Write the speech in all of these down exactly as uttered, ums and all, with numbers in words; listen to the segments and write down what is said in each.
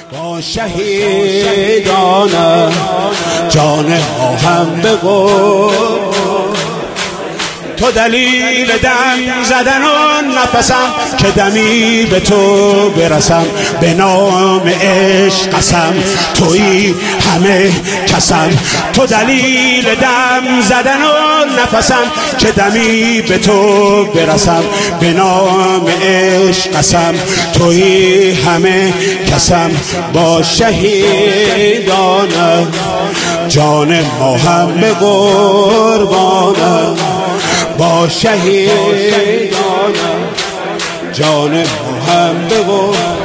با شهیدانم جان ما هم بگو، تو دلیل دم زدن و نفسم که دمی به تو برسم، به نام عشق قسم تویی همه کسم، تو دلیل دم زدن و نفسم که دمی به تو برسم، به نام عشق قسم تویی همه کسم. با شهیدانم جان ما هم به قربانم، با شهیدانم جان ما هم به قربانم.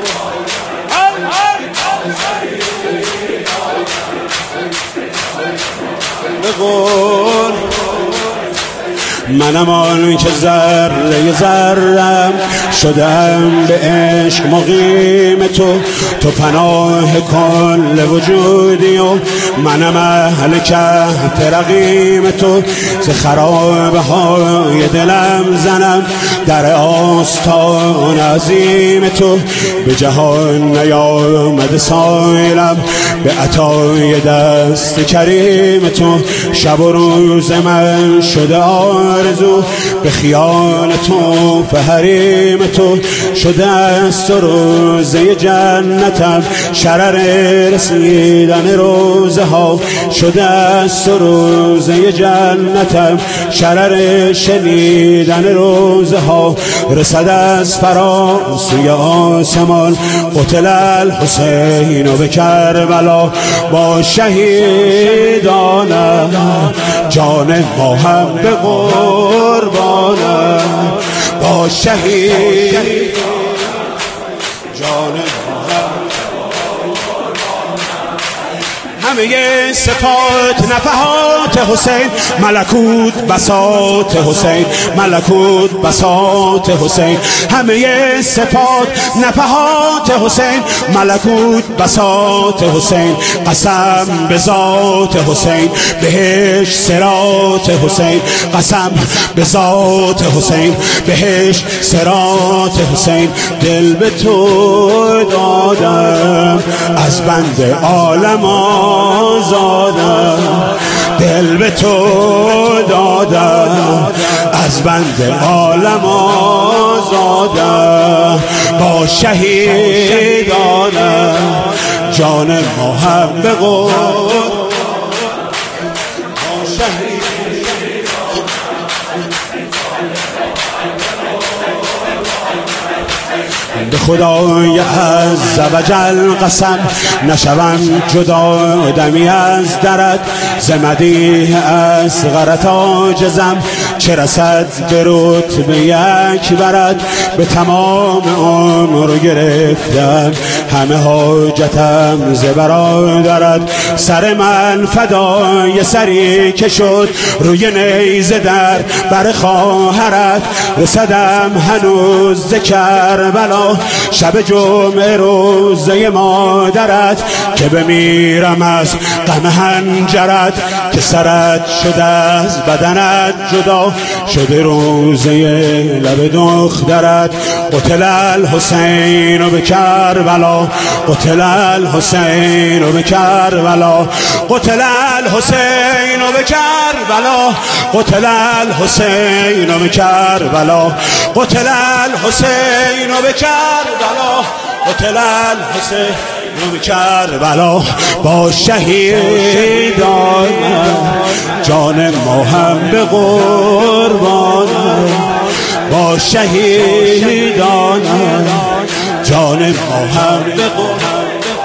منم آن که ذره ذرم شدم به عشق مقیم تو، تو پناه کل وجودی و منم اهل کهف رقیم تو. ز خرابه های دلم زنم در آستان عظیم تو، به جهان نیامده سایلم به عطای دست کریم تو. شب و روز من شده آرزو به خیال تو، به حریم تو شده است و روزه جنتم شرر رسیدن روزه ها، شده است و روزه جنتم شرر شنیدن روزه ها. رسد از فراسوی آسمان قتل الحسین و به کربلا، با شهیدانم جان ما هم به قربانم، با شهید جان ما هم همه صفات نفحات حسین، ملکوت بساط حسین، ملکوت بساط حسین. همه صفات نفحات حسین، ملکوت بساط حسین. قسم به ذات حسین، بهش صراط حسین. قسم به ذات حسین، بهش صراط حسین. دل به تو دادم از بند عالم آزادم، دل به تو دادم از بند عالم آزادم. با شهیدانم جان ما هم به قربان، با شهید به خدای عز و جل قسم نشوم جدا دمی از درت، ز مدیح اصغرت عاجزم چه رسد به رتبه یک برد. به تمام عمر گرفتم همه حاجتم ز برادرت، سر من فدای سری که شد روی نیزه در بر خواهرت. رسدم هنوز ز کربلا شب جمعه روزه مادرت، که بمیرم از غم هنجرت که سرت شده از بدنت جدا، شده روزه لب دخترت. قتل الحسین و به کربلا، قتل الحسین و به کربلا، قتل الحسین و به کربلا، قتل الحسین و به کربلا، قتل الحسین و به کربلا، قتل الحسین و به کربلا. با شهیدانم جان ما هم به قربانم، با شهیدانم جان ما هم به قربانم.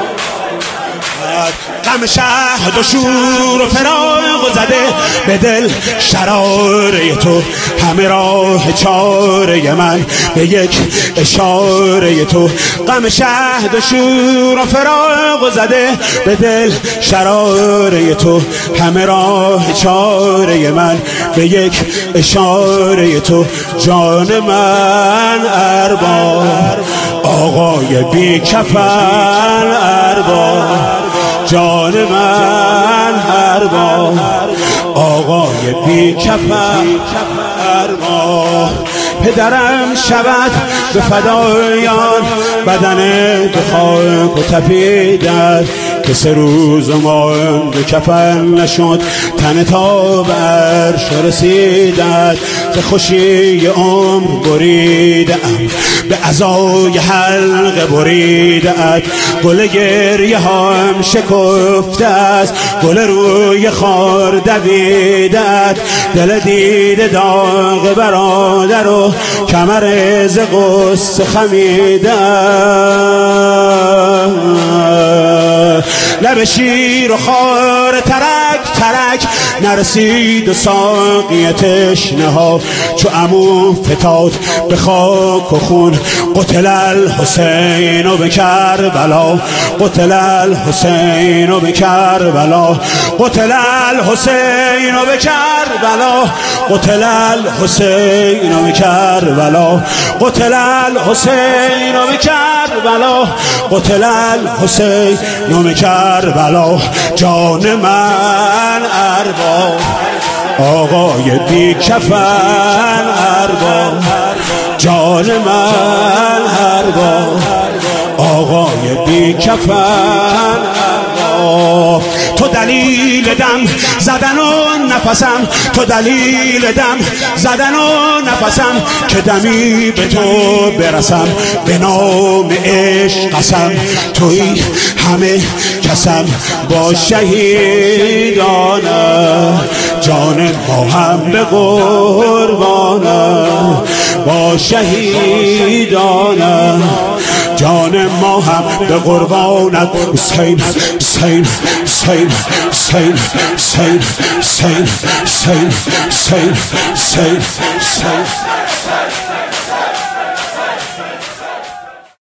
غم شهد و شور و فراق و زده به دل شراره تو، همه راه چاره من به یک اشاره تو. غم شهد و شور و فراق و زده به دل شراره تو، همه راه چاره من به یک اشاره تو. جان من ارباب آقای بی کفن ارباب، جان من ارباب آقای بی کفن ارباب. پدرم شود به فدایان بدن به خاک و تپیدد که سه روز مانده کفن نشد تن تا به عرش رسیدد ز خوشی عمر بریده‌ام به عزای حلقه بریده‌ات گل گریه هم شکفته است گل روی خار دویده‌ات دل دیده داغ برادر و کمر ز غصه خمیده لب شیر و خار ترک ترک نرسید و ساقی تشنه ها چو عمو فتاد به خاک و خون قتل الحسین و به کربلا قتل الحسین و به کربلا قتل الحسین و به کربلا قتل الحسین و به کربلا قتل الحسین و به کربلا قتل الحسین و به کربلا جان من ارباب آقای بی کفن ارباب جان من ارباب آقای بی کفن ارباب تو دلیل دم زدن و نفسم تو دلیل دم زدن و نفسم که دمی به تو برسم به نام عشق قسم توی همه کسم با شهیدانه جان ما هم به قربانه با شهیدانه جان ما هم به قربانت حسین حسین حسین حسین حسین حسین حسین حسین حسین حسین